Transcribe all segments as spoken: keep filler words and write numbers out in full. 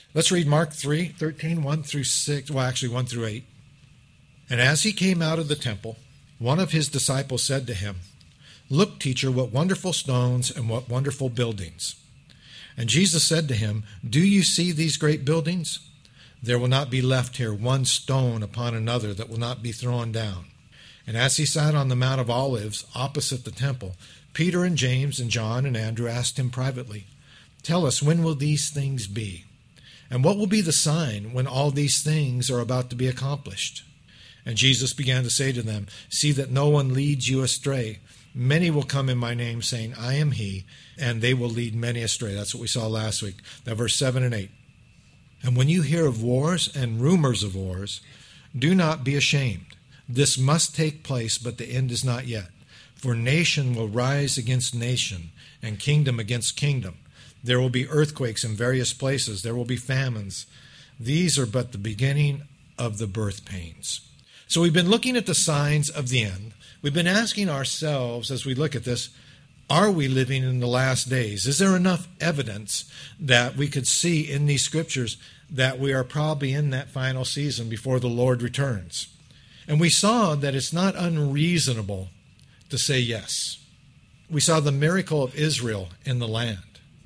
Let's read Mark three, thirteen, one through six, well, actually one through eight. And as he came out of the temple, one of his disciples said to him, "Look, teacher, what wonderful stones and what wonderful buildings." And Jesus said to him, "Do you see these great buildings? There will not be left here one stone upon another that will not be thrown down." And as he sat on the Mount of Olives opposite the temple, Peter and James and John and Andrew asked him privately, "Tell us, when will these things be? And what will be the sign when all these things are about to be accomplished?" And Jesus began to say to them, "See that no one leads you astray. Many will come in my name, saying, 'I am he,' and they will lead many astray." That's what we saw last week. Now, verse seven and eight. "And when you hear of wars and rumors of wars, do not be ashamed. This must take place, but the end is not yet. For nation will rise against nation, and kingdom against kingdom. There will be earthquakes in various places. There will be famines. These are but the beginning of the birth pains." So we've been looking at the signs of the end. We've been asking ourselves as we look at this, are we living in the last days? Is there enough evidence that we could see in these scriptures that we are probably in that final season before the Lord returns? And we saw that it's not unreasonable to say yes. We saw the miracle of Israel in the land.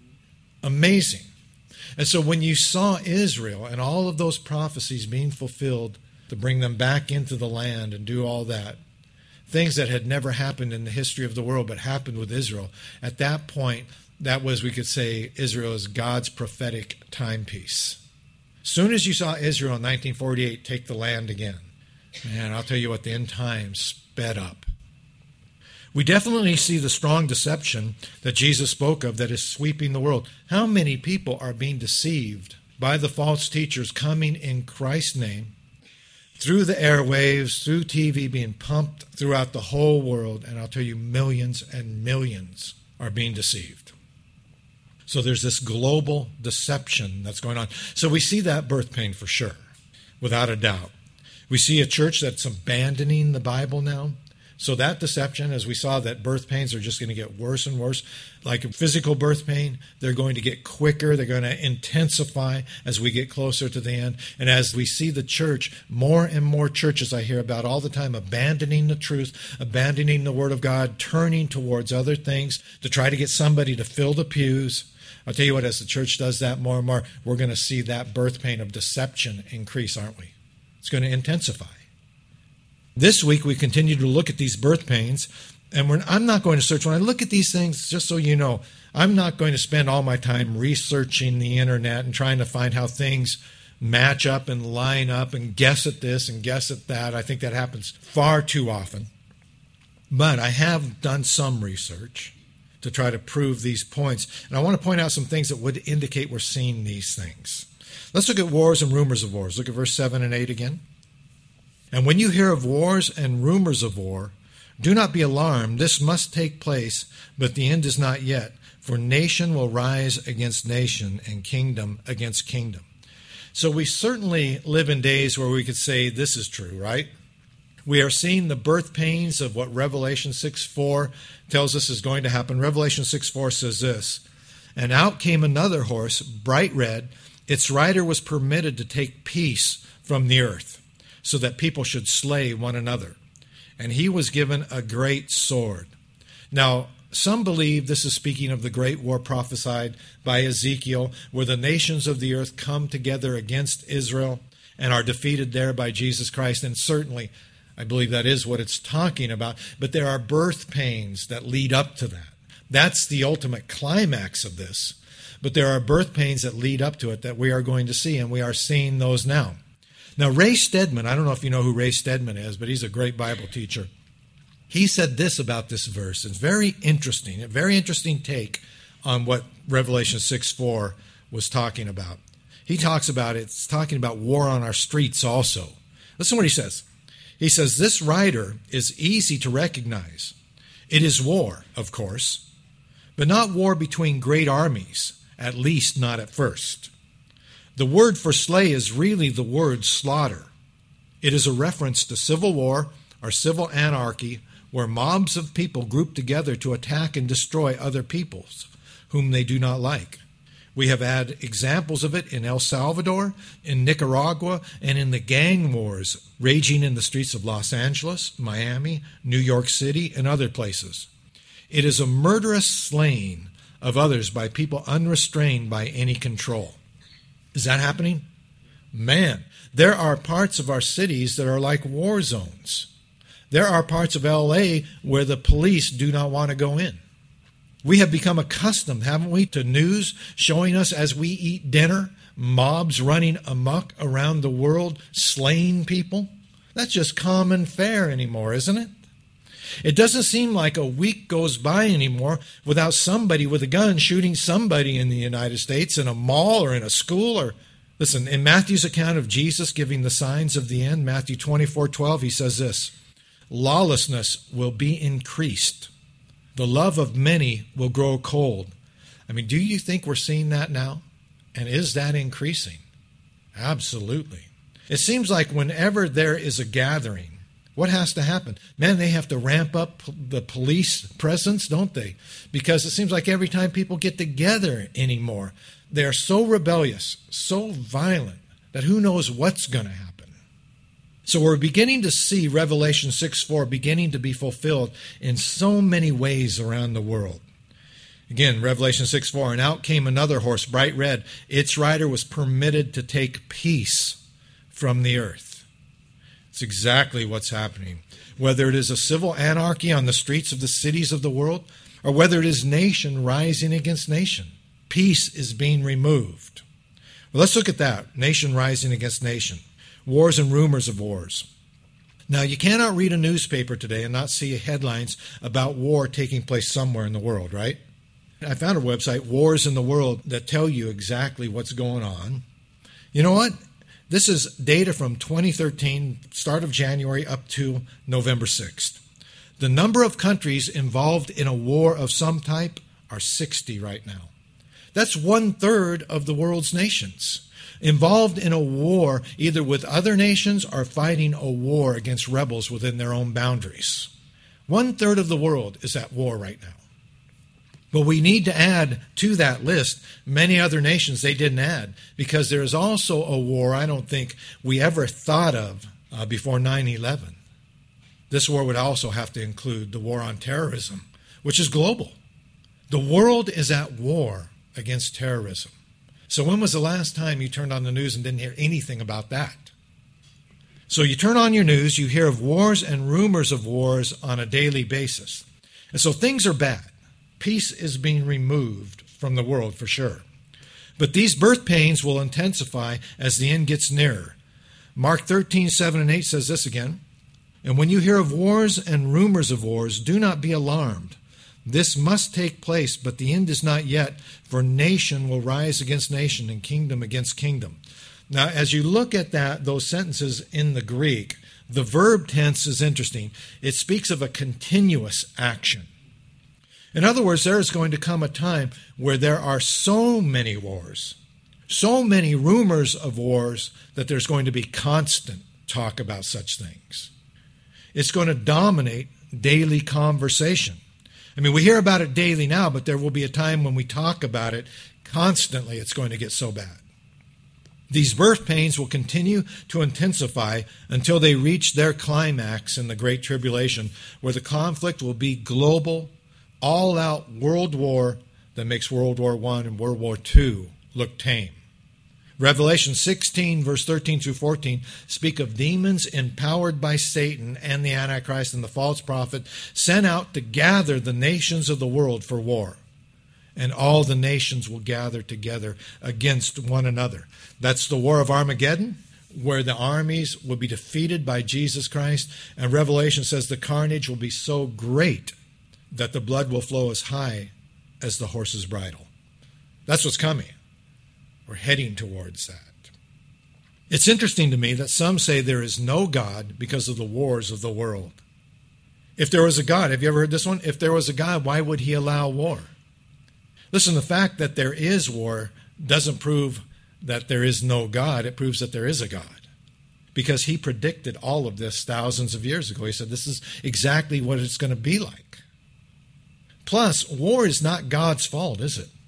Amazing. And so when you saw Israel and all of those prophecies being fulfilled to bring them back into the land and do all that, things that had never happened in the history of the world but happened with Israel, at that point, that was, we could say, Israel is God's prophetic timepiece. Soon as you saw Israel in nineteen forty-eight take the land again, man, I'll tell you what, the end times sped up. We definitely see the strong deception that Jesus spoke of that is sweeping the world. How many people are being deceived by the false teachers coming in Christ's name through the airwaves, through T V, being pumped throughout the whole world? And I'll tell you, millions and millions are being deceived. So there's this global deception that's going on. So we see that birth pain for sure, without a doubt. We see a church that's abandoning the Bible now. So that deception, as we saw, that birth pains are just going to get worse and worse. Like a physical birth pain, they're going to get quicker. They're going to intensify as we get closer to the end. And as we see the church, more and more churches I hear about all the time abandoning the truth, abandoning the Word of God, turning towards other things to try to get somebody to fill the pews. I'll tell you what, as the church does that more and more, we're going to see that birth pain of deception increase, aren't we? It's going to intensify. This week, we continue to look at these birth pains, and we're, I'm not going to search. When I look at these things, just so you know, I'm not going to spend all my time researching the internet and trying to find how things match up and line up and guess at this and guess at that. I think that happens far too often. But I have done some research to try to prove these points, and I want to point out some things that would indicate we're seeing these things. Let's look at wars and rumors of wars. Look at verse seven and eight again. "And when you hear of wars and rumors of war, do not be alarmed. This must take place, but the end is not yet. For nation will rise against nation and kingdom against kingdom." So we certainly live in days where we could say this is true, right? We are seeing the birth pains of what Revelation six four tells us is going to happen. Revelation six four says this, "And out came another horse, bright red. Its rider was permitted to take peace from the earth, so that people should slay one another. And he was given a great sword." Now, some believe this is speaking of the great war prophesied by Ezekiel, where the nations of the earth come together against Israel and are defeated there by Jesus Christ. And certainly, I believe that is what it's talking about. But there are birth pains that lead up to that. That's the ultimate climax of this. But there are birth pains that lead up to it that we are going to see, and we are seeing those now. Now, Ray Stedman, I don't know if you know who Ray Stedman is, but he's a great Bible teacher. He said this about this verse. It's very interesting, a very interesting take on what Revelation six four was talking about. He talks about it, it's talking about war on our streets also. Listen to what he says. He says, "This rider is easy to recognize. It is war, of course, but not war between great armies, at least not at first. The word for slay is really the word slaughter. It is a reference to civil war or civil anarchy where mobs of people group together to attack and destroy other peoples whom they do not like. We have had examples of it in El Salvador, in Nicaragua, and in the gang wars raging in the streets of Los Angeles, Miami, New York City, and other places. It is a murderous slaying of others by people unrestrained by any control. Is that happening? Man, there are parts of our cities that are like war zones. There are parts of L A where the police do not want to go in. We have become accustomed, haven't we, to news showing us as we eat dinner, mobs running amok around the world, slaying people. That's just common fare anymore, isn't it? It doesn't seem like a week goes by anymore without somebody with a gun shooting somebody in the United States, in a mall or in a school. Or listen, in Matthew's account of Jesus giving the signs of the end, Matthew twenty-four twelve, he says this, lawlessness will be increased. The love of many will grow cold. I mean, do you think we're seeing that now? And is that increasing? Absolutely. It seems like whenever there is a gathering, what has to happen? Man, they have to ramp up the police presence, don't they? Because it seems like every time people get together anymore, they're so rebellious, so violent, that who knows what's going to happen. So we're beginning to see Revelation six four beginning to be fulfilled in so many ways around the world. Again, Revelation six four, and out came another horse, bright red. Its rider was permitted to take peace from the earth. It's exactly what's happening. Whether it is a civil anarchy on the streets of the cities of the world, or whether it is nation rising against nation, peace is being removed. Well, let's look at that, nation rising against nation. Wars and rumors of wars. Now, you cannot read a newspaper today and not see headlines about war taking place somewhere in the world, right? I found a website, Wars in the World, that tell you exactly what's going on. You know what? This is data from twenty thirteen, start of January up to November sixth. The number of countries involved in a war of some type are sixty right now. That's one third of the world's nations involved in a war either with other nations or fighting a war against rebels within their own boundaries. One third of the world is at war right now. But we need to add to that list many other nations they didn't add, because there is also a war I don't think we ever thought of uh, before nine eleven. This war would also have to include the war on terrorism, which is global. The world is at war against terrorism. So when was the last time you turned on the news and didn't hear anything about that? So you turn on your news, you hear of wars and rumors of wars on a daily basis. And so things are bad. Peace is being removed from the world for sure. But these birth pains will intensify as the end gets nearer. Mark thirteen, seven and eight says this again. And when you hear of wars and rumors of wars, do not be alarmed. This must take place, but the end is not yet, for nation will rise against nation and kingdom against kingdom. Now, as you look at that, those sentences in the Greek, the verb tense is interesting. It speaks of a continuous action. In other words, there is going to come a time where there are so many wars, so many rumors of wars, that there's going to be constant talk about such things. It's going to dominate daily conversation. I mean, we hear about it daily now, but there will be a time when we talk about it constantly. It's going to get so bad. These birth pains will continue to intensify until they reach their climax in the Great Tribulation, where the conflict will be global, all-out world war that makes World War One and World War Two look tame. Revelation sixteen, verse thirteen through fourteen, speak of demons empowered by Satan and the Antichrist and the false prophet sent out to gather the nations of the world for war. And all the nations will gather together against one another. That's the war of Armageddon, where the armies will be defeated by Jesus Christ. And Revelation says the carnage will be so great that the blood will flow as high as the horse's bridle. That's what's coming. We're heading towards that. It's interesting to me that some say there is no God because of the wars of the world. If there was a God, have you ever heard this one? If there was a God, why would he allow war? Listen, the fact that there is war doesn't prove that there is no God. It proves that there is a God, because he predicted all of this thousands of years ago. He said this is exactly what it's going to be like. Plus, war is not God's fault, is it?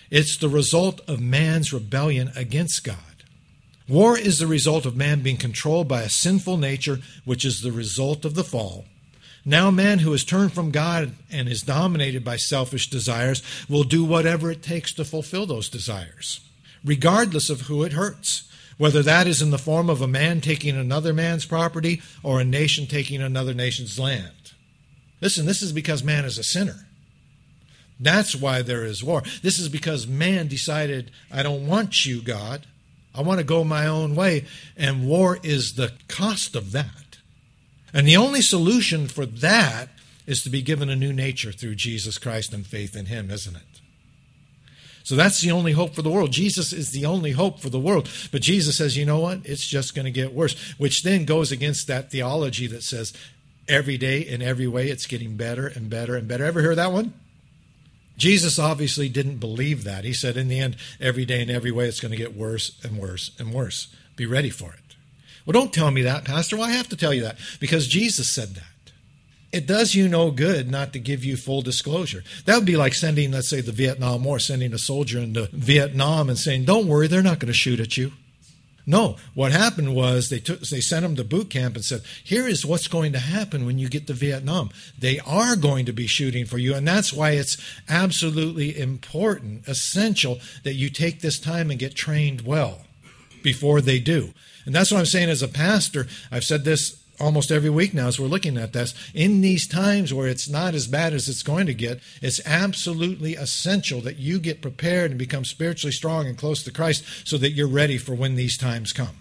It's the result of man's rebellion against God. War is the result of man being controlled by a sinful nature, which is the result of the fall. Now man who has turned from God and is dominated by selfish desires will do whatever it takes to fulfill those desires, regardless of who it hurts, whether that is in the form of a man taking another man's property or a nation taking another nation's land. Listen, this is because man is a sinner. That's why there is war. This is because man decided, I don't want you, God. I want to go my own way, and war is the cost of that. And the only solution for that is to be given a new nature through Jesus Christ and faith in him, isn't it? So that's the only hope for the world. Jesus is the only hope for the world. But Jesus says, you know what? It's just going to get worse, which then goes against that theology that says every day in every way it's getting better and better and better. Ever hear that one? Jesus obviously didn't believe that. He said, in the end, every day and every way, it's going to get worse and worse and worse. Be ready for it. Well, don't tell me that, Pastor. Well, I have to tell you that because Jesus said that. It does you no good not to give you full disclosure. That would be like sending, let's say, the Vietnam War, sending a soldier into Vietnam and saying, don't worry, they're not going to shoot at you. No, what happened was they took, they sent him to boot camp and said, here is what's going to happen when you get to Vietnam. They are going to be shooting for you, and that's why it's absolutely important, essential, that you take this time and get trained well before they do. And that's what I'm saying as a pastor. I've said this almost every week now as we're looking at this. In these times where it's not as bad as it's going to get, it's absolutely essential that you get prepared and become spiritually strong and close to Christ so that you're ready for when these times come.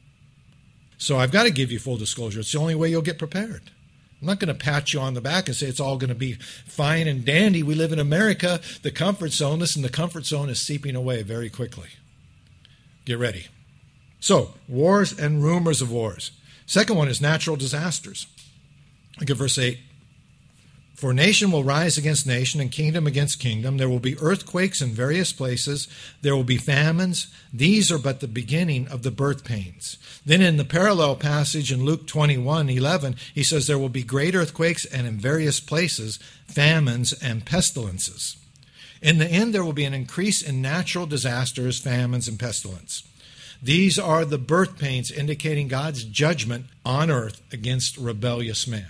So I've got to give you full disclosure. It's the only way you'll get prepared. I'm not going to pat you on the back and say it's all going to be fine and dandy. We live in America, the comfort zone. Listen, the comfort zone is seeping away very quickly. Get ready. So, wars and rumors of wars. Second one is natural disasters. Look at verse eight. For nation will rise against nation and kingdom against kingdom. There will be earthquakes in various places. There will be famines. These are but the beginning of the birth pains. Then in the parallel passage in Luke twenty-one eleven, he says there will be great earthquakes and in various places famines and pestilences. In the end, there will be an increase in natural disasters, famines, and pestilence. These are the birth pains indicating God's judgment on earth against rebellious man.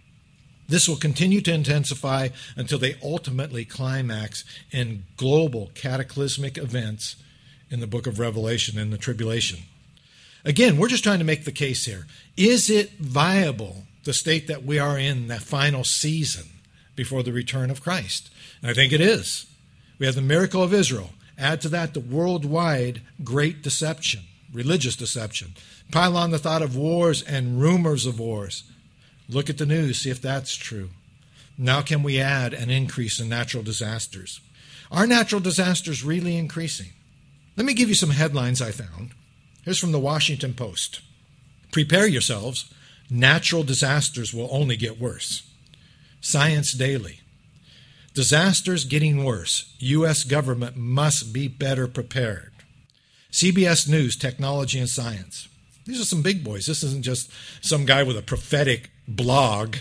This will continue to intensify until they ultimately climax in global cataclysmic events in the book of Revelation in the tribulation. Again, we're just trying to make the case here. Is it viable, the state that we are in, that final season before the return of Christ? And I think it is. We have the miracle of Israel. Add to that the worldwide great deception, religious deception. Pile on the thought of wars and rumors of wars. Look at the news, see if that's true. Now can we add an increase in natural disasters? Are natural disasters really increasing? Let me give you some headlines I found. Here's from the Washington Post. Prepare yourselves. Natural disasters will only get worse. Science Daily. Disasters getting worse. U S government must be better prepared. C B S News, Technology and Science. These are some big boys. This isn't just some guy with a prophetic blog.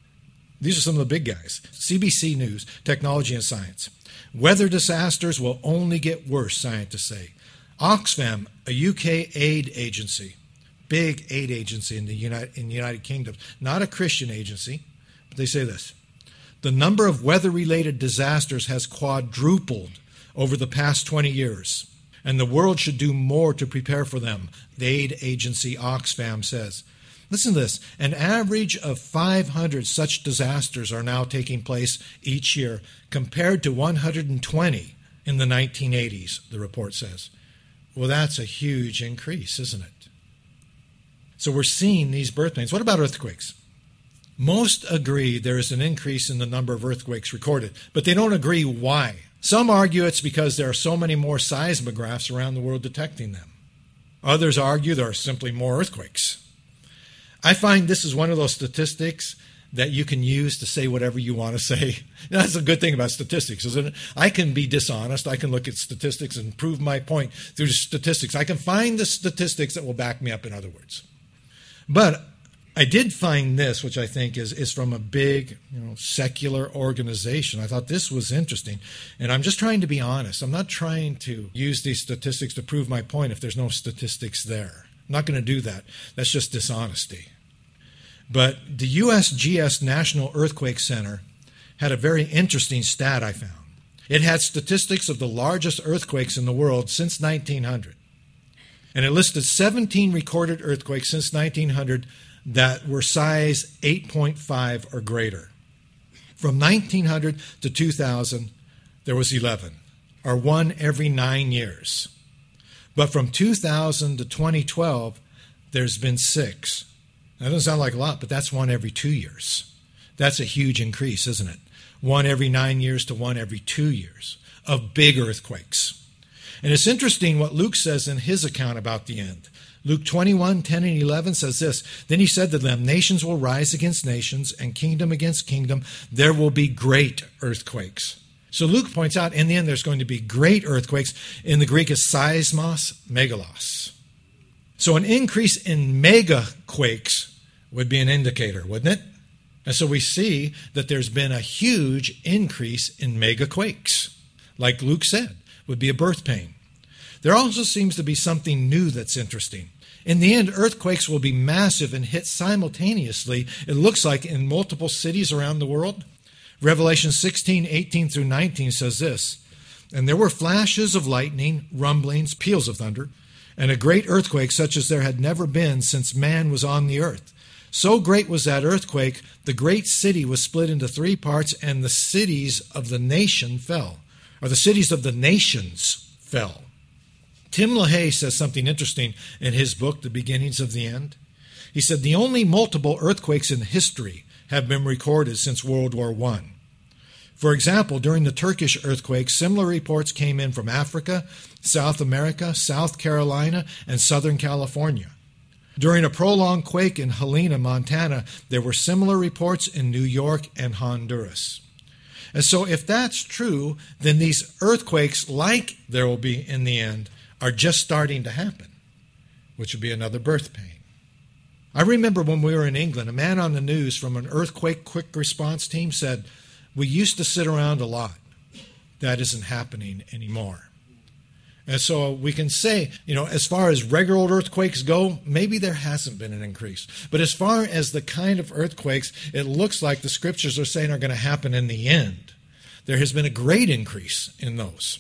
These are some of the big guys. C B C News, Technology and Science. Weather disasters will only get worse, scientists say. Oxfam, a U K aid agency, big aid agency in the United, in the United Kingdom, not a Christian agency, but they say this. The number of weather-related disasters has quadrupled over the past twenty years, and the world should do more to prepare for them, the aid agency Oxfam says. Listen to this. An average of five hundred such disasters are now taking place each year, compared to one hundred twenty in the nineteen eighties, the report says. Well, that's a huge increase, isn't it? So we're seeing these birth pains. What about earthquakes? Most agree there is an increase in the number of earthquakes recorded, but they don't agree why. Some argue it's because there are so many more seismographs around the world detecting them. Others argue there are simply more earthquakes. I find this is one of those statistics that you can use to say whatever you want to say. That's a good thing about statistics, isn't it? I can be dishonest. I can look at statistics and prove my point through statistics. I can find the statistics that will back me up, in other words. But I did find this, which I think is, is from a big, you know, secular organization. I thought this was interesting. And I'm just trying to be honest. I'm not trying to use these statistics to prove my point if there's no statistics there. I'm not going to do that. That's just dishonesty. But the U S G S National Earthquake Center had a very interesting stat I found. It had statistics of the largest earthquakes in the world since nineteen hundred. And it listed seventeen recorded earthquakes since nineteen hundred that were size eight point five or greater. From nineteen hundred to two thousand, there was eleven, or one every nine years. But from two thousand to twenty twelve, there's been six. That doesn't sound like a lot, but that's one every two years. That's a huge increase, isn't it? One every nine years to one every two years of big earthquakes. And it's interesting what Luke says in his account about the end. Luke twenty-one, ten and eleven says this, "Then he said to them, nations will rise against nations and kingdom against kingdom. There will be great earthquakes." So Luke points out in the end there's going to be great earthquakes. In the Greek is seismos, megalos. So an increase in mega quakes would be an indicator, wouldn't it? And so we see that there's been a huge increase in mega quakes. Like Luke said, would be a birth pain. There also seems to be something new that's interesting. In the end, earthquakes will be massive and hit simultaneously, it looks like, in multiple cities around the world. Revelation sixteen, eighteen through nineteen says this, "And there were flashes of lightning, rumblings, peals of thunder, and a great earthquake such as there had never been since man was on the earth. So great was that earthquake, the great city was split into three parts, and the cities of the nation fell." Or the cities of the nations fell. Tim LaHaye says something interesting in his book, The Beginnings of the End. He said, the only multiple earthquakes in history have been recorded since World War One. For example, during the Turkish earthquake, similar reports came in from Africa, South America, South Carolina, and Southern California. During a prolonged quake in Helena, Montana, there were similar reports in New York and Honduras. And so if that's true, then these earthquakes, like there will be in the end, are just starting to happen, which would be another birth pain. I remember when we were in England, a man on the news from an earthquake quick response team said, "We used to sit around a lot. That isn't happening anymore." And so we can say, you know, as far as regular earthquakes go, maybe there hasn't been an increase. But as far as the kind of earthquakes it looks like the scriptures are saying are going to happen in the end, there has been a great increase in those.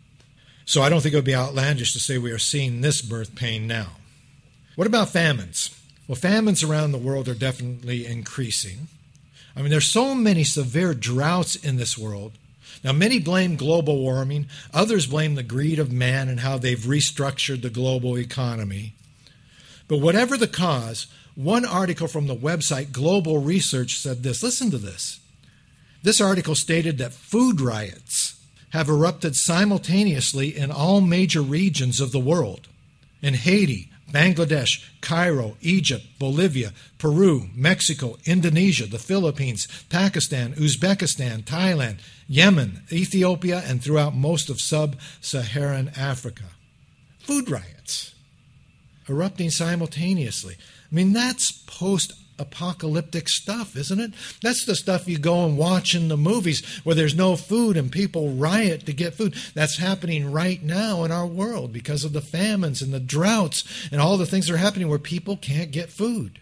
So I don't think it would be outlandish to say we are seeing this birth pain now. What about famines? Well, famines around the world are definitely increasing. I mean, there's so many severe droughts in this world. Now, many blame global warming. Others blame the greed of man and how they've restructured the global economy. But whatever the cause, one article from the website Global Research said this. Listen to this. This article stated that food riots have erupted simultaneously in all major regions of the world. In Haiti, Bangladesh, Cairo, Egypt, Bolivia, Peru, Mexico, Indonesia, the Philippines, Pakistan, Uzbekistan, Thailand, Yemen, Ethiopia, and throughout most of sub-Saharan Africa. Food riots erupting simultaneously. I mean, that's post-apocalyptic stuff, isn't it? That's the stuff you go and watch in the movies where there's no food and people riot to get food. That's happening right now in our world because of the famines and the droughts and all the things that are happening where people can't get food.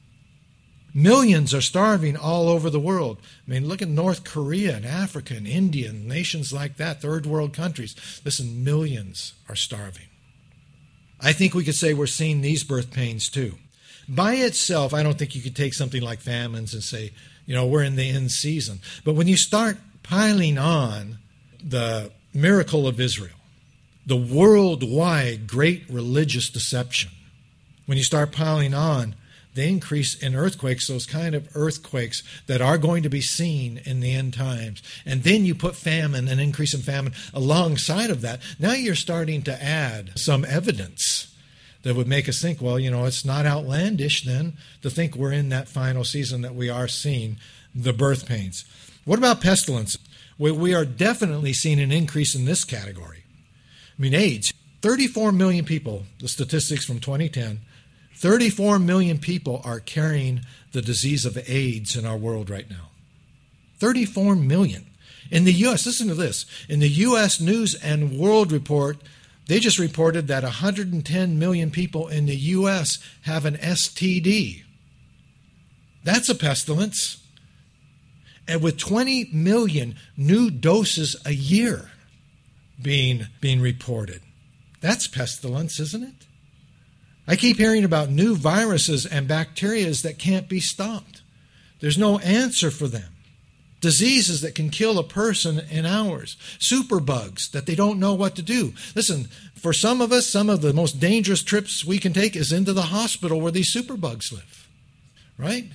Millions are starving all over the world. I mean, look at North Korea and Africa and India and nations like that, third world countries. Listen, millions are starving. I think we could say we're seeing these birth pains too. By itself, I don't think you could take something like famines and say, you know, we're in the end season. But when you start piling on the miracle of Israel, the worldwide great religious deception, when you start piling on the increase in earthquakes, those kind of earthquakes that are going to be seen in the end times, and then you put famine, an increase in famine alongside of that, now you're starting to add some evidence that would make us think, well, you know, it's not outlandish then to think we're in that final season that we are seeing the birth pains. What about pestilence? We, we are definitely seeing an increase in this category. I mean, AIDS, thirty-four million people, the statistics from twenty ten, thirty-four million people are carrying the disease of AIDS in our world right now. thirty-four million. In the U S, listen to this. In the U S News and World Report, they just reported that one hundred ten million people in the U S have an S T D. That's a pestilence. And with twenty million new doses a year being, being reported. That's pestilence, isn't it? I keep hearing about new viruses and bacteria that can't be stopped. There's no answer for them. Diseases that can kill a person in hours. Superbugs that they don't know what to do. Listen, for some of us, some of the most dangerous trips we can take is into the hospital where these superbugs live. Right?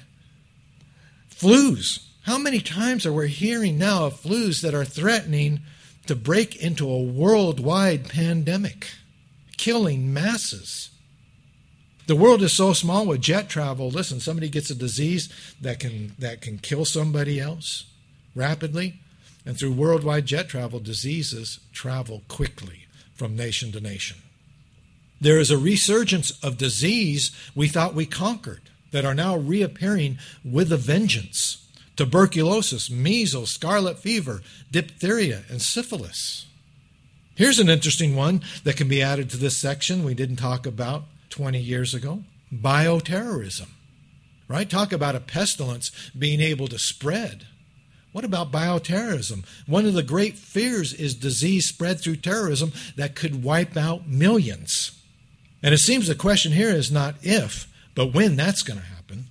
Flus. How many times are we hearing now of flus that are threatening to break into a worldwide pandemic, killing masses? The world is so small with jet travel. Listen, somebody gets a disease that can that can kill somebody else rapidly, and through worldwide jet travel, diseases travel quickly from nation to nation. There is a resurgence of disease we thought we conquered that are now reappearing with a vengeance. Tuberculosis, measles, scarlet fever, diphtheria, and syphilis. Here's an interesting one that can be added to this section we didn't talk about twenty years ago. Bioterrorism. Right? Talk about a pestilence being able to spread. What about bioterrorism? One of the great fears is disease spread through terrorism that could wipe out millions. And it seems the question here is not if, but when that's going to happen.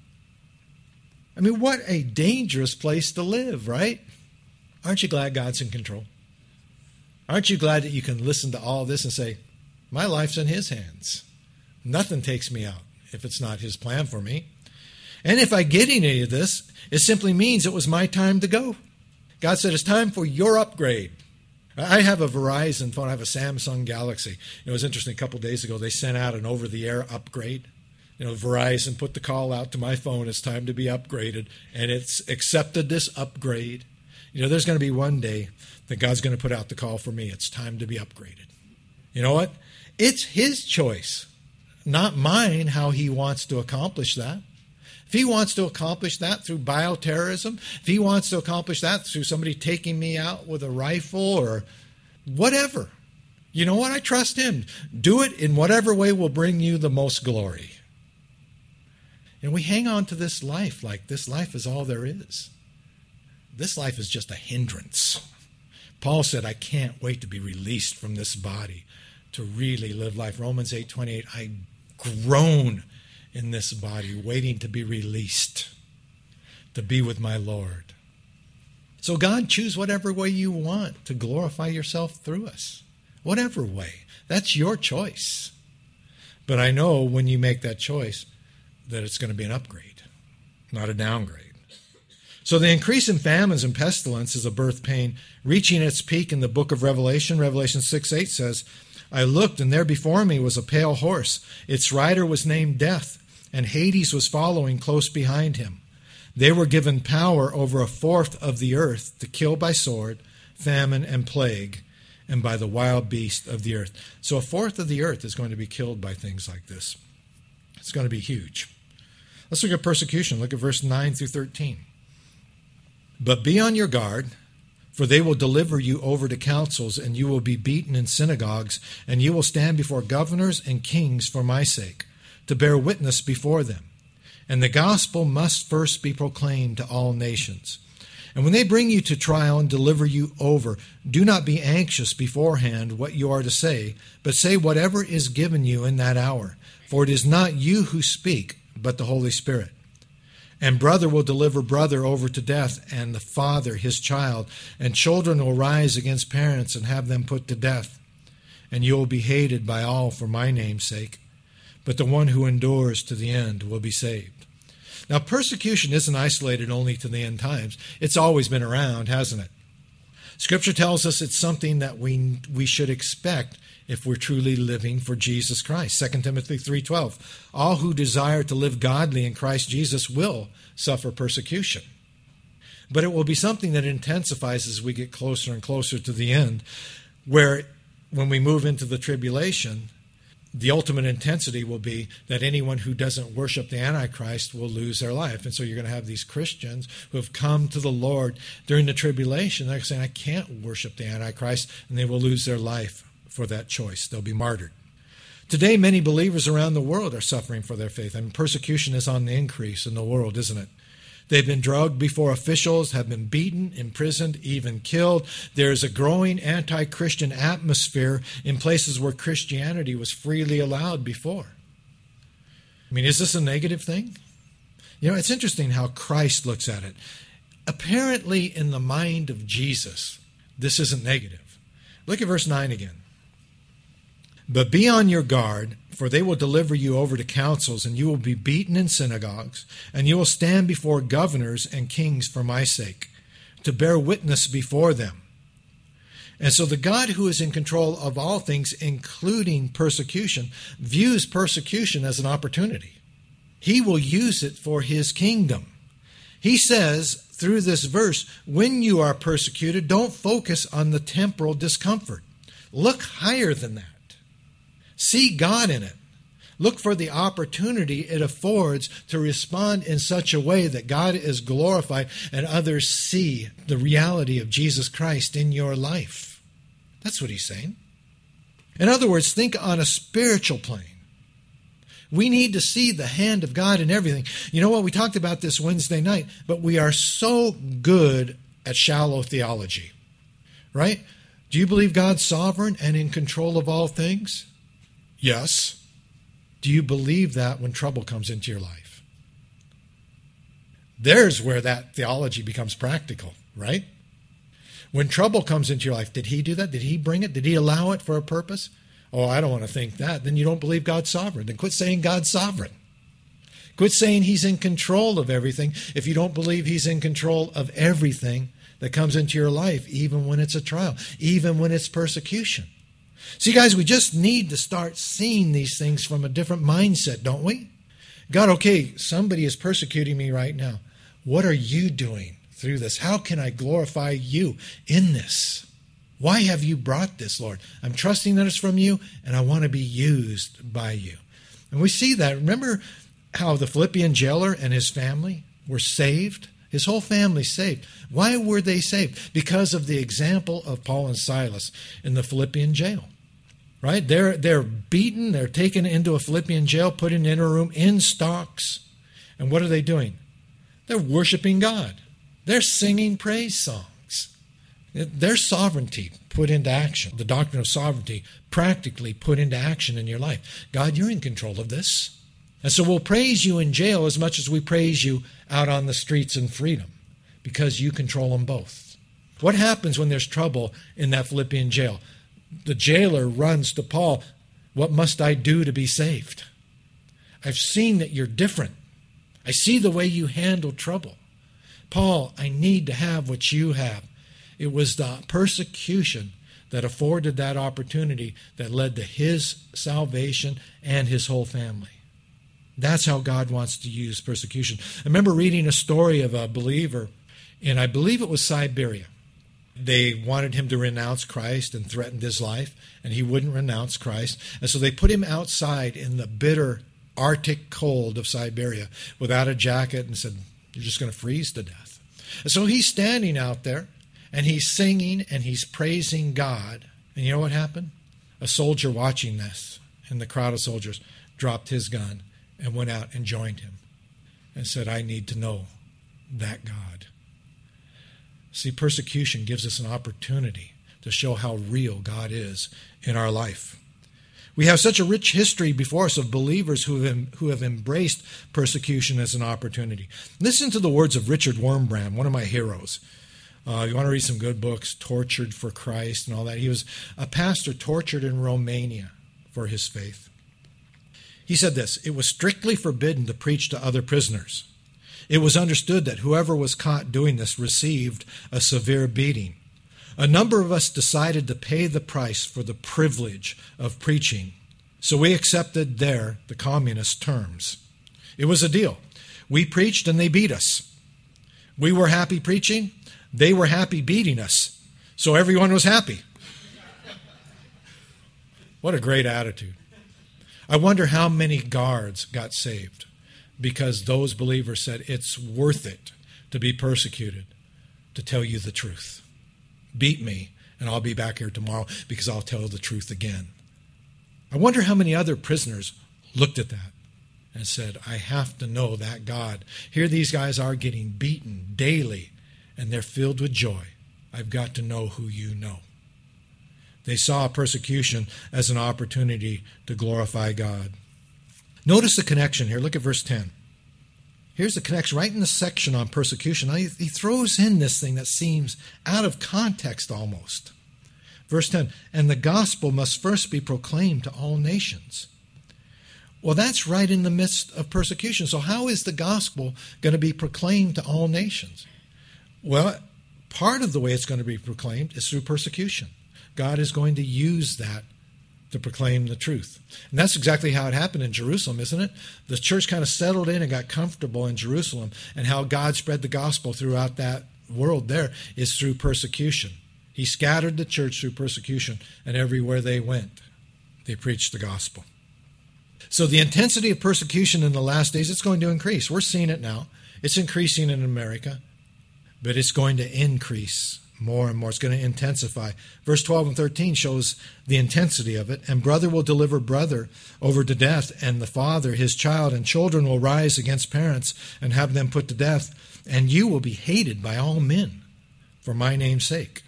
I mean, what a dangerous place to live, right? Aren't you glad God's in control? Aren't you glad that you can listen to all this and say, my life's in His hands. Nothing takes me out if it's not His plan for me. And if I get any of this, it simply means it was my time to go. God said, it's time for your upgrade. I have a Verizon phone. I have a Samsung Galaxy. It was interesting. A couple of days ago, they sent out an over-the-air upgrade. You know, Verizon put the call out to my phone, it's time to be upgraded, and it's accepted this upgrade. You know, there's going to be one day that God's going to put out the call for me. It's time to be upgraded. You know what? It's His choice, not mine, how He wants to accomplish that. If He wants to accomplish that through bioterrorism, if He wants to accomplish that through somebody taking me out with a rifle or whatever, you know what? I trust Him. Do it in whatever way will bring you the most glory. And we hang on to this life like this life is all there is. This life is just a hindrance. Paul said, I can't wait to be released from this body to really live life. Romans eight twenty-eight, I groan in this body, waiting to be released, to be with my Lord. So God, choose whatever way you want to glorify yourself through us. Whatever way. That's your choice. But I know when you make that choice that it's going to be an upgrade, not a downgrade. So the increase in famines and pestilence is a birth pain reaching its peak in the book of Revelation. Revelation six eight says, I looked, and there before me was a pale horse. Its rider was named Death, and Hades was following close behind him. They were given power over a fourth of the earth to kill by sword, famine, and plague, and by the wild beast of the earth. So a fourth of the earth is going to be killed by things like this. It's going to be huge. Let's look at persecution. Look at verse nine through thirteen. But be on your guard, for they will deliver you over to councils, and you will be beaten in synagogues, and you will stand before governors and kings for my sake, to bear witness before them. And the gospel must first be proclaimed to all nations. And when they bring you to trial and deliver you over, do not be anxious beforehand what you are to say, but say whatever is given you in that hour. For it is not you who speak, but the Holy Spirit. And brother will deliver brother over to death, and the father his child, and children will rise against parents and have them put to death. And you will be hated by all for my name's sake, but the one who endures to the end will be saved. Now, persecution isn't isolated only to the end times. It's always been around, hasn't it? Scripture tells us it's something that we we should expect if we're truly living for Jesus Christ. Second Timothy three twelve, all who desire to live godly in Christ Jesus will suffer persecution. But it will be something that intensifies as we get closer and closer to the end, where when we move into the tribulation, the ultimate intensity will be that anyone who doesn't worship the Antichrist will lose their life. And so you're going to have these Christians who have come to the Lord during the tribulation. They're saying, I can't worship the Antichrist, and they will lose their life for that choice. They'll be martyred. Today, many believers around the world are suffering for their faith. I mean, persecution is on the increase in the world, isn't it? They've been drugged before officials, have been beaten, imprisoned, even killed. There's a growing anti-Christian atmosphere in places where Christianity was freely allowed before. I mean, is this a negative thing? You know, it's interesting how Christ looks at it. Apparently, in the mind of Jesus, this isn't negative. Look at verse nine again. But be on your guard, for they will deliver you over to councils, and you will be beaten in synagogues, and you will stand before governors and kings for my sake, to bear witness before them. And so the God who is in control of all things, including persecution, views persecution as an opportunity. He will use it for his kingdom. He says through this verse, when you are persecuted, don't focus on the temporal discomfort. Look higher than that. See God in it. Look for the opportunity it affords to respond in such a way that God is glorified and others see the reality of Jesus Christ in your life. That's what he's saying. In other words, think on a spiritual plane. We need to see the hand of God in everything. You know what? We talked about this Wednesday night, but we are so good at shallow theology, right? Do you believe God's sovereign and in control of all things? Yes. Do you believe that when trouble comes into your life? There's where that theology becomes practical, right? When trouble comes into your life, did he do that? Did he bring it? Did he allow it for a purpose? Oh, I don't want to think that. Then you don't believe God's sovereign. Then quit saying God's sovereign. Quit saying he's in control of everything if you don't believe he's in control of everything that comes into your life, even when it's a trial, even when it's persecution. See, guys, we just need to start seeing these things from a different mindset, don't we? God, okay, somebody is persecuting me right now. What are you doing through this? How can I glorify you in this? Why have you brought this, Lord? I'm trusting that it's from you, and I want to be used by you. And we see that. Remember how the Philippian jailer and his family were saved? His whole family saved. Why were they saved? Because of the example of Paul and Silas in the Philippian jail. Right? They're, they're beaten. They're taken into a Philippian jail, put in an inner room in stocks. And what are they doing? They're worshiping God. They're singing praise songs. Their sovereignty put into action. The doctrine of sovereignty practically put into action in your life. God, you're in control of this. And so we'll praise you in jail as much as we praise you out on the streets in freedom, because you control them both. What happens when there's trouble in that Philippian jail? The jailer runs to Paul. What must I do to be saved? I've seen that you're different. I see the way you handle trouble. Paul, I need to have what you have. It was the persecution that afforded that opportunity that led to his salvation and his whole family. That's how God wants to use persecution. I remember reading a story of a believer in, I believe it was Siberia. They wanted him to renounce Christ and threatened his life, and he wouldn't renounce Christ. And so they put him outside in the bitter Arctic cold of Siberia without a jacket and said, you're just going to freeze to death. And so he's standing out there, and he's singing, and he's praising God. And you know what happened? A soldier watching this in the crowd of soldiers dropped his gun and went out and joined him and said, I need to know that God. See, persecution gives us an opportunity to show how real God is in our life. We have such a rich history before us of believers who have, who have embraced persecution as an opportunity. Listen to the words of Richard Wurmbrand, one of my heroes. Uh, you want to read some good books, Tortured for Christ and all that. He was a pastor tortured in Romania for his faith. He said this, it was strictly forbidden to preach to other prisoners. It was understood that whoever was caught doing this received a severe beating. A number of us decided to pay the price for the privilege of preaching, so we accepted their, the communist, terms. It was a deal. We preached and they beat us. We were happy preaching. They were happy beating us. So everyone was happy. What a great attitude. I wonder how many guards got saved because those believers said, it's worth it to be persecuted to tell you the truth. Beat me, and I'll be back here tomorrow because I'll tell the truth again. I wonder how many other prisoners looked at that and said, I have to know that God. Here these guys are getting beaten daily, and they're filled with joy. I've got to know who you know. They saw persecution as an opportunity to glorify God. Notice the connection here. Look at verse ten. Here's the connection right in the section on persecution. Now, he throws in this thing that seems out of context almost. Verse ten, and the gospel must first be proclaimed to all nations. Well, that's right in the midst of persecution. So how is the gospel going to be proclaimed to all nations? Well, part of the way it's going to be proclaimed is through persecution. God is going to use that to proclaim the truth. And that's exactly how it happened in Jerusalem, isn't it? The church kind of settled in and got comfortable in Jerusalem, and how God spread the gospel throughout that world there is through persecution. He scattered the church through persecution, and everywhere they went, they preached the gospel. So the intensity of persecution in the last days, it's going to increase. We're seeing it now. It's increasing in America, but it's going to increase more and more. It's going to intensify. Verse twelve and thirteen shows the intensity of it. And brother will deliver brother over to death, and the father his child, and children will rise against parents and have them put to death. And you will be hated by all men for my name's sake.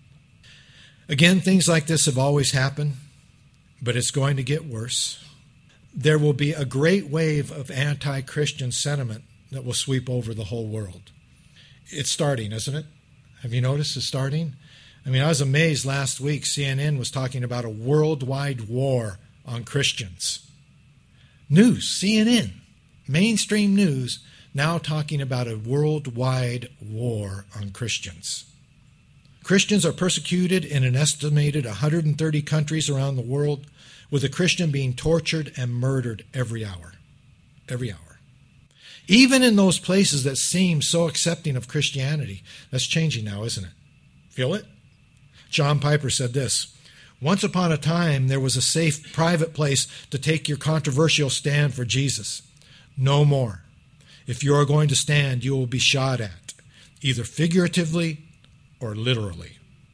Again, things like this have always happened, but it's going to get worse. There will be a great wave of anti-Christian sentiment that will sweep over the whole world. It's starting, isn't it? Have you noticed it's starting? I mean, I was amazed last week. C N N was talking about a worldwide war on Christians. News, C N N, mainstream news, now talking about a worldwide war on Christians. Christians are persecuted in an estimated one hundred thirty countries around the world, with a Christian being tortured and murdered every hour. Every hour. Even in those places that seem so accepting of Christianity. That's changing now, isn't it? Feel it? John Piper said this, once upon a time there was a safe private place to take your controversial stand for Jesus. No more. If you are going to stand, you will be shot at, either figuratively or literally.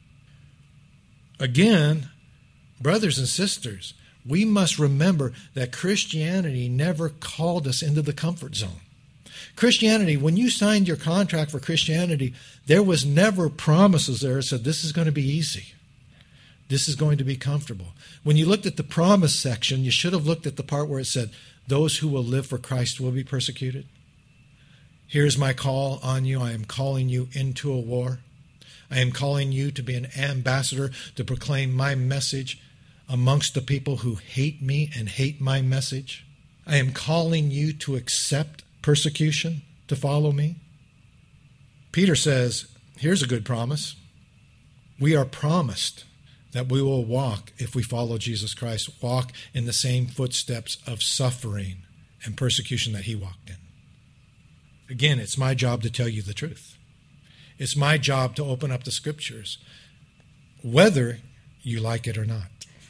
Again, brothers and sisters, we must remember that Christianity never called us into the comfort zone. Christianity, when you signed your contract for Christianity, there was never promises there that said this is going to be easy. This is going to be comfortable. When you looked at the promise section, you should have looked at the part where it said, those who will live for Christ will be persecuted. Here's my call on you. I am calling you into a war. I am calling you to be an ambassador to proclaim my message amongst the people who hate me and hate my message. I am calling you to accept persecution, to follow me. Peter says, here's a good promise. We are promised that we will walk, if we follow Jesus Christ, walk in the same footsteps of suffering and persecution that he walked in. Again, it's my job to tell you the truth. It's my job to open up the scriptures, whether you like it or not.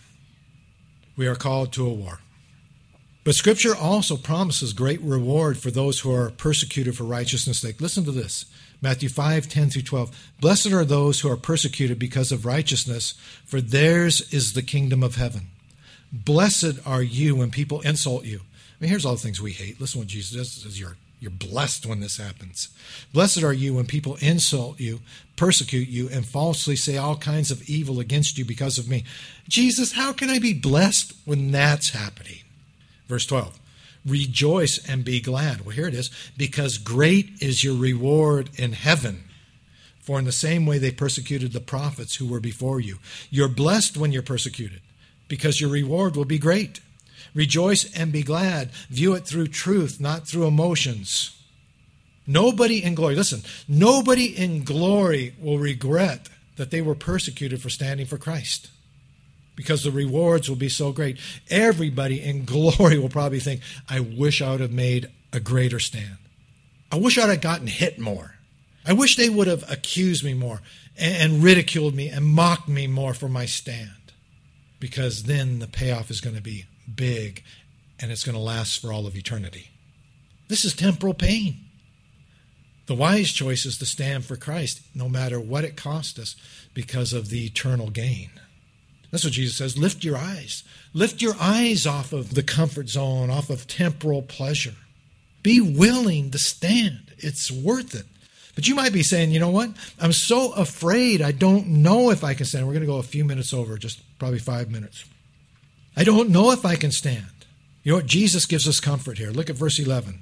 We are called to a war. But Scripture also promises great reward for those who are persecuted for righteousness' sake. Listen to this. Matthew five, ten through twelve. Blessed are those who are persecuted because of righteousness, for theirs is the kingdom of heaven. Blessed are you when people insult you. I mean, here's all the things we hate. Listen to what Jesus does. He says, you're, you're blessed when this happens. Blessed are you when people insult you, persecute you, and falsely say all kinds of evil against you because of me. Jesus, how can I be blessed when that's happening? Verse twelve, rejoice and be glad. Well, here it is. Because great is your reward in heaven. For in the same way they persecuted the prophets who were before you. You're blessed when you're persecuted, because your reward will be great. Rejoice and be glad. View it through truth, not through emotions. Nobody in glory, listen, nobody in glory will regret that they were persecuted for standing for Christ, because the rewards will be so great. Everybody in glory will probably think, I wish I would have made a greater stand. I wish I would have gotten hit more. I wish they would have accused me more and ridiculed me and mocked me more for my stand, because then the payoff is going to be big, and it's going to last for all of eternity. This is temporal pain. The wise choice is to stand for Christ, no matter what it costs us, because of the eternal gain. That's what Jesus says. Lift your eyes. Lift your eyes off of the comfort zone, off of temporal pleasure. Be willing to stand. It's worth it. But you might be saying, you know what? I'm so afraid I don't know if I can stand. We're going to go a few minutes over, just probably five minutes. I don't know if I can stand. You know what? Jesus gives us comfort here. Look at verse eleven.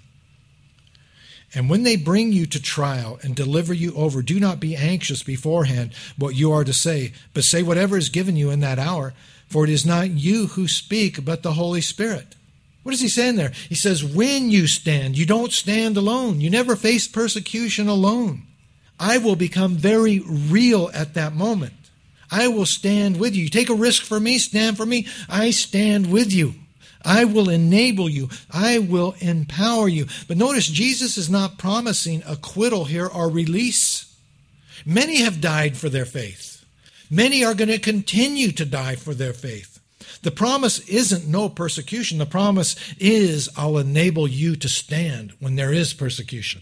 And when they bring you to trial and deliver you over, do not be anxious beforehand what you are to say, but say whatever is given you in that hour, for it is not you who speak, but the Holy Spirit. What is he saying there? He says, when you stand, you don't stand alone. You never face persecution alone. I will become very real at that moment. I will stand with you. You take a risk for me, stand for me. I stand with you. I will enable you. I will empower you. But notice, Jesus is not promising acquittal here or release. Many have died for their faith. Many are going to continue to die for their faith. The promise isn't no persecution. The promise is, I'll enable you to stand when there is persecution.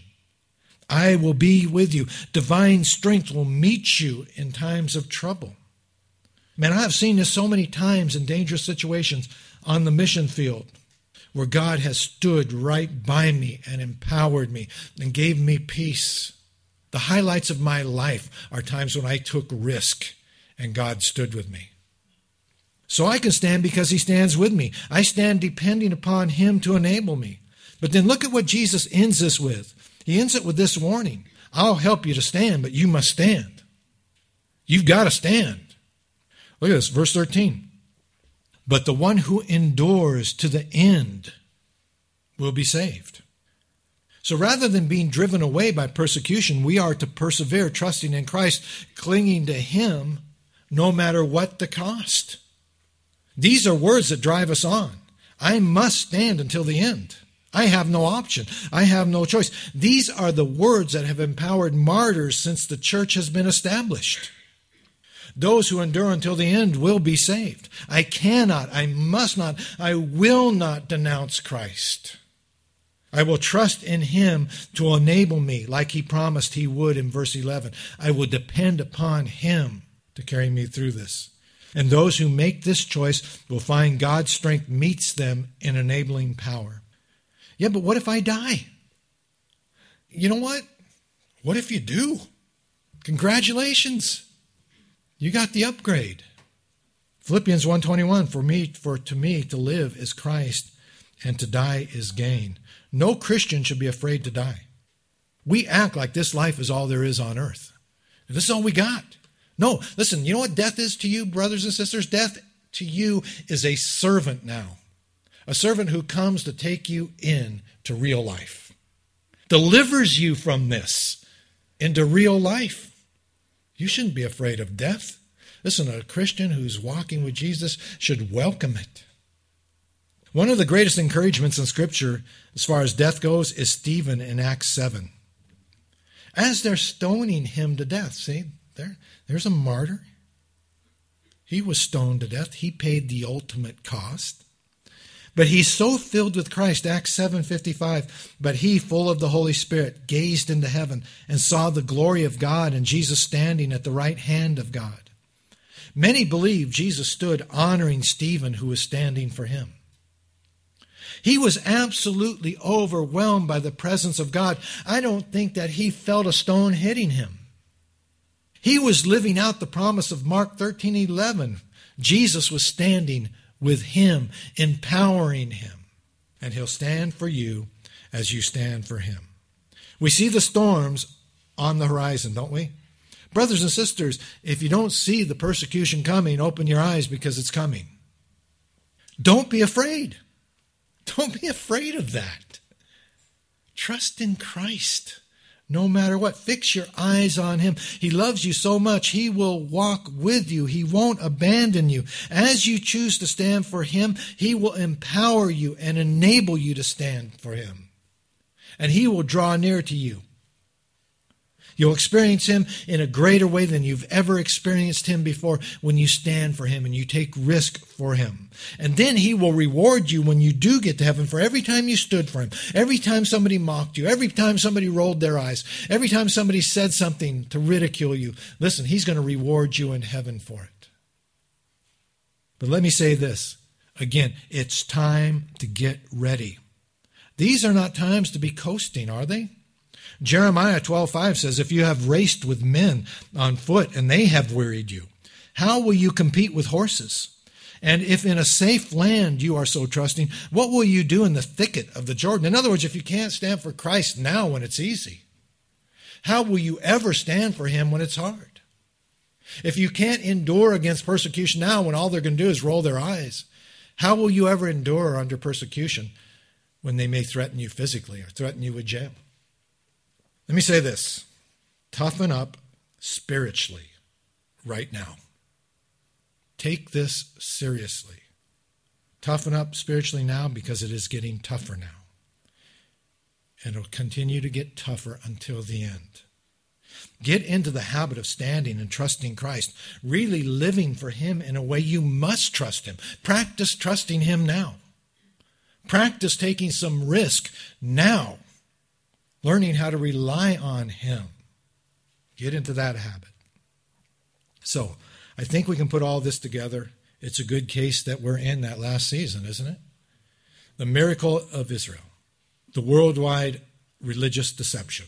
I will be with you. Divine strength will meet you in times of trouble. Man, I have seen this so many times in dangerous situations on the mission field where God has stood right by me and empowered me and gave me peace. The highlights of my life are times when I took risk and God stood with me. So I can stand because he stands with me. I stand depending upon him to enable me. But then look at what Jesus ends this with. He ends it with this warning. I'll help you to stand, but you must stand. You've got to stand. Look at this, verse thirteen. But the one who endures to the end will be saved. So rather than being driven away by persecution, we are to persevere, trusting in Christ, clinging to him no matter what the cost. These are words that drive us on. I must stand until the end. I have no option. I have no choice. These are the words that have empowered martyrs since the church has been established. Those who endure until the end will be saved. I cannot, I must not, I will not denounce Christ. I will trust in him to enable me like he promised he would in verse eleven. I will depend upon him to carry me through this. And those who make this choice will find God's strength meets them in enabling power. Yeah, but what if I die? You know what? What if you do? Congratulations. You got the upgrade. Philippians one twenty-one, for me, for to me to live is Christ and to die is gain. No Christian should be afraid to die. We act like this life is all there is on earth. This is all we got. No, listen, you know what death is to you, brothers and sisters? Death to you is a servant now. A servant who comes to take you in to real life. Delivers you from this into real life. You shouldn't be afraid of death. Listen, a Christian who's walking with Jesus should welcome it. One of the greatest encouragements in Scripture as far as death goes is Stephen in Acts seven. As they're stoning him to death, see, there, there's a martyr. He was stoned to death. He paid the ultimate cost. But he's so filled with Christ, Acts seven fifty-five, but he, full of the Holy Spirit, gazed into heaven and saw the glory of God and Jesus standing at the right hand of God. Many believe Jesus stood honoring Stephen, who was standing for him. He was absolutely overwhelmed by the presence of God. I don't think that he felt a stone hitting him. He was living out the promise of Mark thirteen eleven. Jesus was standing with him, empowering him. And he'll stand for you as you stand for him. We see the storms on the horizon, don't we? Brothers and sisters, if you don't see the persecution coming, open your eyes because it's coming. Don't be afraid. Don't be afraid of that. Trust in Christ. No matter what, fix your eyes on him. He loves you so much, he will walk with you. He won't abandon you. As you choose to stand for him, he will empower you and enable you to stand for him. And he will draw near to you. You'll experience him in a greater way than you've ever experienced him before when you stand for him and you take risk for him. And then he will reward you when you do get to heaven for every time you stood for him, every time somebody mocked you, every time somebody rolled their eyes, every time somebody said something to ridicule you. Listen, he's going to reward you in heaven for it. But let me say this again, it's time to get ready. These are not times to be coasting, are they? Jeremiah twelve five says, if you have raced with men on foot and they have wearied you, how will you compete with horses? And if in a safe land you are so trusting, what will you do in the thicket of the Jordan? In other words, if you can't stand for Christ now when it's easy, how will you ever stand for him when it's hard? If you can't endure against persecution now when all they're going to do is roll their eyes, how will you ever endure under persecution when they may threaten you physically or threaten you with jail? Let me say this, toughen up spiritually right now. Take this seriously. Toughen up spiritually now because it is getting tougher now. And it'll continue to get tougher until the end. Get into the habit of standing and trusting Christ, really living for him in a way you must trust him. Practice trusting him now. Practice taking some risk now. Learning how to rely on him. Get into that habit. So, I think we can put all this together. It's a good case that we're in that last season, isn't it? The miracle of Israel. The worldwide religious deception.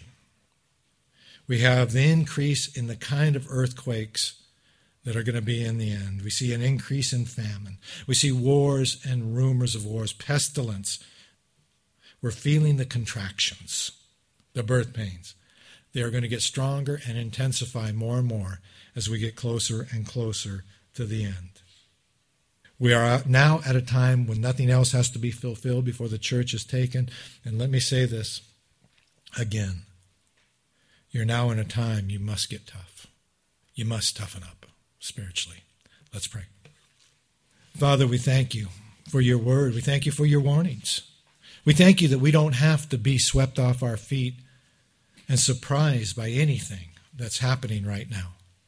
We have the increase in the kind of earthquakes that are going to be in the end. We see an increase in famine. We see wars and rumors of wars, pestilence. We're feeling the contractions. The birth pains. They are going to get stronger and intensify more and more as we get closer and closer to the end. We are now at a time when nothing else has to be fulfilled before the church is taken. And let me say this again. You're now in a time you must get tough. You must toughen up spiritually. Let's pray. Father, we thank you for your word. We thank you for your warnings. We thank you that we don't have to be swept off our feet and surprised by anything that's happening right now.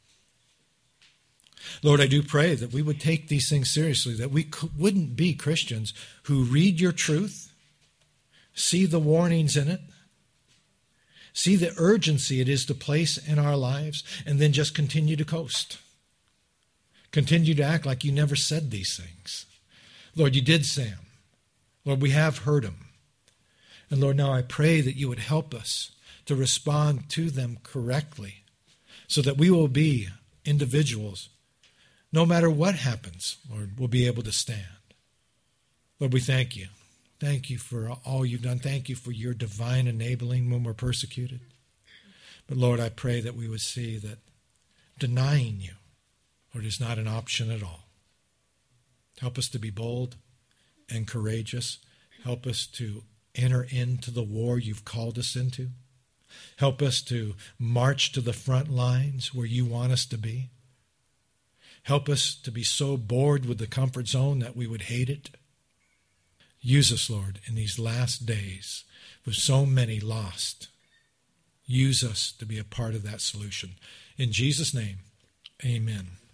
Lord, I do pray that we would take these things seriously, that we wouldn't be Christians who read your truth, see the warnings in it, see the urgency it is to place in our lives, and then just continue to coast. Continue to act like you never said these things. Lord, you did say them. Lord, we have heard them. And Lord, now I pray that you would help us to respond to them correctly so that we will be individuals, no matter what happens, Lord, we'll be able to stand. Lord, we thank you. Thank you for all you've done. Thank you for your divine enabling when we're persecuted. But Lord, I pray that we would see that denying you, Lord, is not an option at all. Help us to be bold and courageous. Help us to enter into the war you've called us into. Help us to march to the front lines where you want us to be. Help us to be so bored with the comfort zone that we would hate it. Use us, Lord, in these last days with so many lost. Use us to be a part of that solution. In Jesus' name, amen.